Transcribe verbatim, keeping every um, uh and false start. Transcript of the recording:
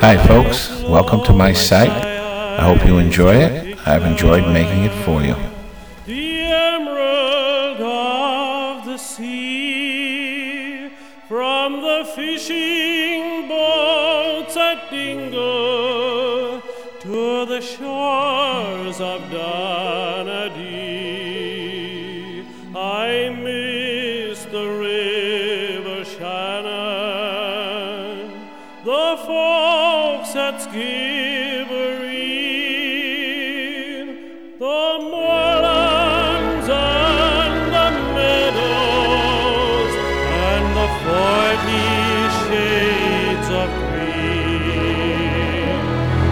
Hi, folks. Welcome to my site. I hope you enjoy it. I've enjoyed making it for you. The emerald of the sea, from the fishing boats at Dingle to the shores of Dunedin.